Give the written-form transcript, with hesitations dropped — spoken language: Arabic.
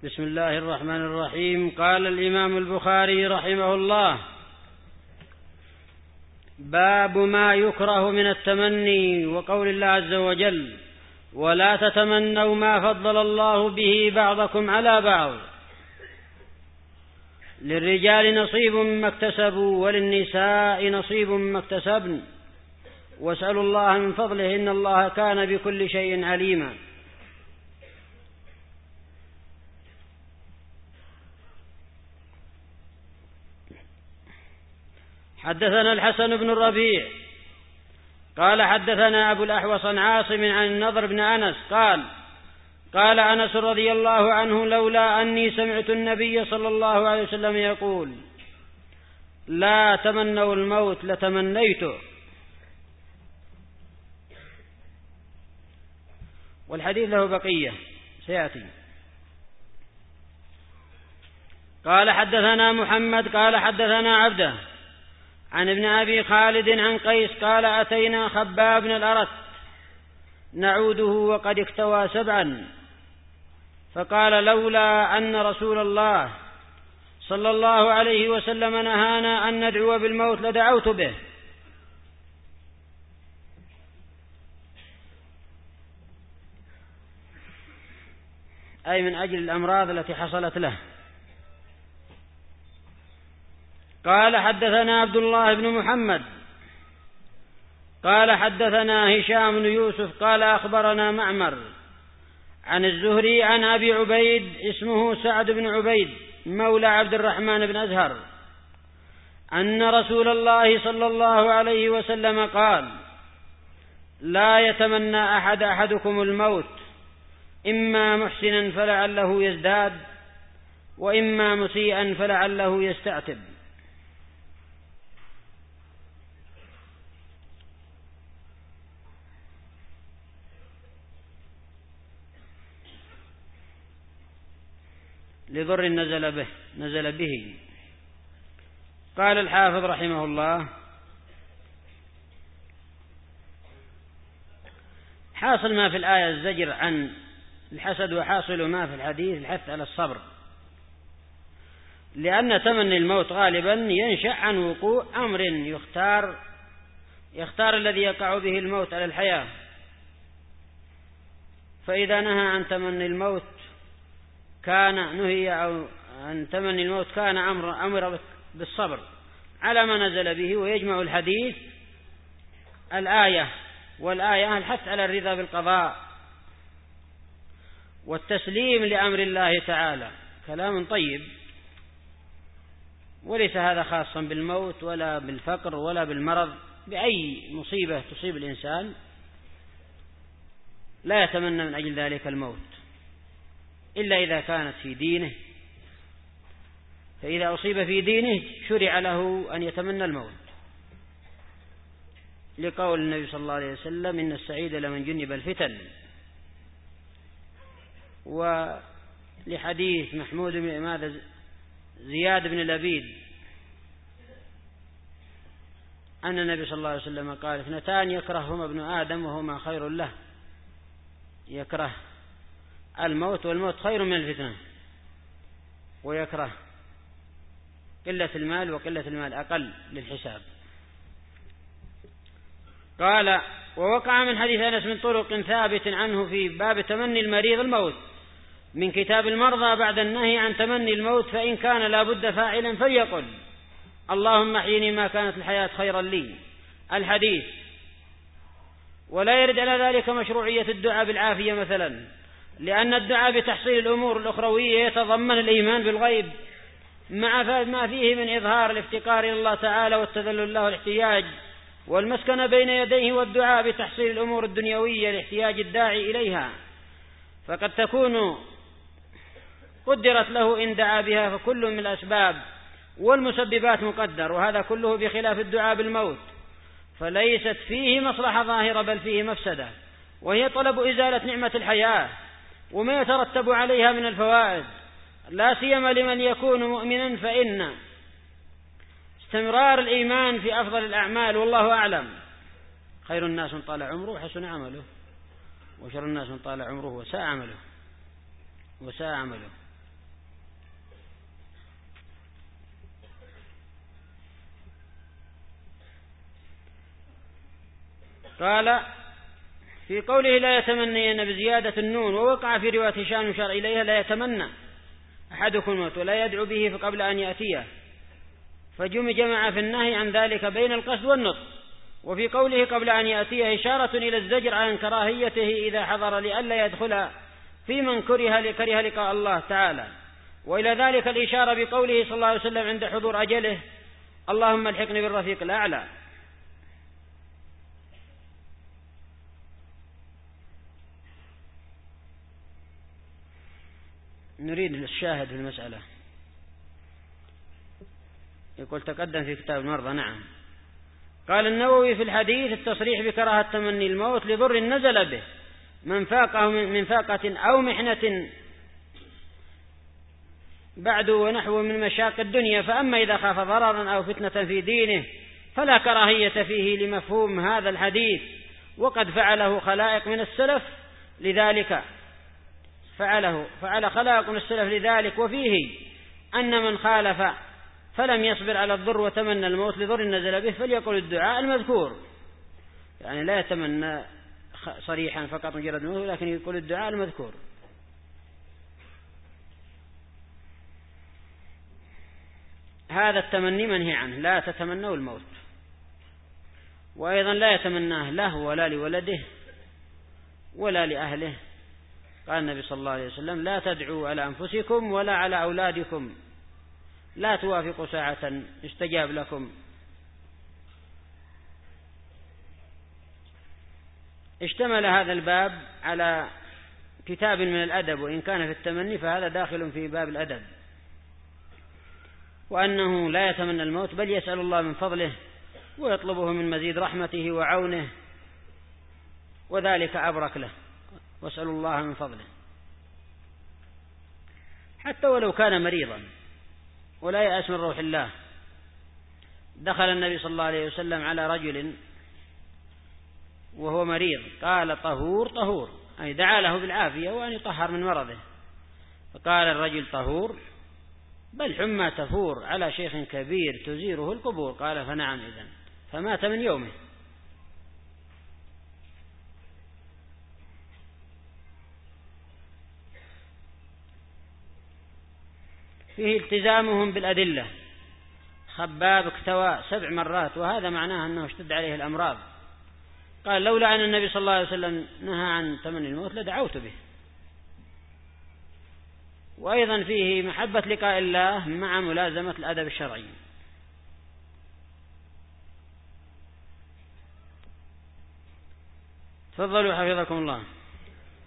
بسم الله الرحمن الرحيم. قال الإمام البخاري رحمه الله: باب ما يكره من التمني، وقول الله عز وجل: ولا تتمنوا ما فضل الله به بعضكم على بعض. للرجال نصيب مما اكتسبوا وللنساء نصيب مما اكتسبن واسألوا الله من فضله إن الله كان بكل شيء عليما. حدثنا الحسن بن الربيع قال حدثنا أبو الأحوص عن عاصم عن النضر بن أنس قال أنس رضي الله عنه: لولا أني سمعت النبي صلى الله عليه وسلم يقول: لا تمنوا الموت لتمنيته. والحديث له بقية سيأتي. قال حدثنا محمد قال حدثنا عبده عن ابن أبي خالد عن قيس قال: أتينا خباب بن الأرت نعوده وقد اكتوى 7، فقال: لولا أن رسول الله صلى الله عليه وسلم نهانا أن ندعو بالموت لدعوت به. أي من أجل الأمراض التي حصلت له. قال حدثنا عبد الله بن محمد قال حدثنا هشام بن يوسف قال أخبرنا معمر عن الزهري عن أبي عبيد اسمه سعد بن عبيد مولى عبد الرحمن بن أزهر أن رسول الله صلى الله عليه وسلم قال: لا يتمنى أحدكم الموت، إما محسنا فلعله يزداد، وإما مسيئا فلعله يستعتب. لضر نزل به. قال الحافظ رحمه الله: حاصل ما في الآية الزجر عن الحسد، وحاصل ما في الحديث الحث على الصبر، لأن تمني الموت غالبا ينشأ عن وقوع أمر يختار الذي يقع به الموت على الحياة، فإذا نهى عن تمني الموت أو عن تمني الموت كان أمر بالصبر على ما نزل به. ويجمع الحديث والآية الحث على الرضا بالقضاء والتسليم لأمر الله تعالى. كلام طيب، وليس هذا خاصا بالموت ولا بالفقر ولا بالمرض. بأي مصيبة تصيب الإنسان لا يتمنى من أجل ذلك الموت إلا إذا كانت في دينه، فإذا أصيب في دينه شرع له أن يتمنى الموت، لقول النبي صلى الله عليه وسلم: إن السعيد لمن جنب الفتن. ولحديث محمود بن زياد بن لبيد أن النبي صلى الله عليه وسلم قال: 2 يكرههما ابن آدم وهما خير له، يكره الموت، والموت خير من الفتنة، ويكره قلة المال، وقلة المال أقل للحساب. قال: ووقع من حديث أنس من طرق ثابت عنه في باب تمني المريض الموت من كتاب المرضى بعد النهي عن تمني الموت، فإن كان لا بد فاعلا فليقل: اللهم احيني ما كانت الحياة خيرا لي. الحديث. ولا يرد على ذلك مشروعية الدعاء بالعافية مثلا، لأن الدعاء بتحصيل الأمور الأخروية يتضمن الإيمان بالغيب مع ما فيه من إظهار الافتقار إلى الله تعالى والتذلل له والاحتياج والمسكن بين يديه، والدعاء بتحصيل الأمور الدنيوية لاحتياج الداعي إليها، فقد تكون قدرت له إن دعا بها، فكل من الأسباب والمسببات مقدر، وهذا كله بخلاف الدعاء بالموت، فليست فيه مصلحة ظاهرة بل فيه مفسدة، وهي طلب إزالة نعمة الحياة وما يترتب عليها من الفوائد، لا سيما لمن يكون مؤمنا، فإن استمرار الإيمان في أفضل الأعمال. والله أعلم. خير الناس من طال عمره وحسن عمله، وشر الناس من طال عمره وساء عمله. قال في قوله لا يتمنين بزيادة النون، ووقع في رواية هشام يشار إليها لا يتمنى أحدكم الموت ولا يدعو به قبل أن يأتيه، فجمع في النهي عن ذلك بين القصد والنطق. وفي قوله قبل أن يأتيه إشارة إلى الزجر عن كراهيته إذا حضر لئلا يدخل في من كره لقاء الله تعالى، وإلى ذلك الإشارة بقوله صلى الله عليه وسلم عند حضور أجله اللهم الحقني بالرفيق الأعلى. نريد الشاهد في المسألة. يقول تقدم في كتاب المرضى. نعم. قال النووي في الحديث التصريح بكراهة تمني الموت لضر نزل به من فاقة أو محنة بعد ونحو من مشاق الدنيا، فأما إذا خاف ضررا أو فتنة في دينه فلا كراهية فيه لمفهوم هذا الحديث، وقد فعله خلائق من السلف لذلك فعل خلائق من السلف لذلك. وفيه أن من خالف فلم يصبر على الضر وتمنى الموت لضر نزل به فليقل الدعاء المذكور، يعني لا يتمنى صريحا فقط مجرد الموت، ولكن يقول الدعاء المذكور. هذا التمني منهي عنه، لا تتمنوا الموت، وأيضا لا يتمناه له ولا لولده ولا لأهله. قال النبي صلى الله عليه وسلم لا تدعوا على أنفسكم ولا على أولادكم، لا توافقوا ساعة يستجاب لكم. اشتمل هذا الباب على كتاب من الأدب، وإن كان في التمني فهذا داخل في باب الأدب، وأنه لا يتمنى الموت بل يسأل الله من فضله ويطلبه من مزيد رحمته وعونه، وذلك أبرك له، واسأل الله من فضله حتى ولو كان مريضا ولا يأس من روح الله. دخل النبي صلى الله عليه وسلم على رجل وهو مريض، قال طهور طهور، أي دعا له بالعافية وأن يطهر من مرضه، فقال الرجل طهور بل حمى تفور على شيخ كبير تزيره القبور. قال فنعم إذن، فمات من يومه. فيه التزامهم بالأدلة. خباب اكتوى 7 مرات، وهذا معناه أنه اشتد عليه الأمراض. قال لولا أن النبي صلى الله عليه وسلم نهى عن تمني الموت لدعوت به. وأيضا فيه محبة لقاء الله مع ملازمة الأدب الشرعي. تفضلوا حفظكم الله.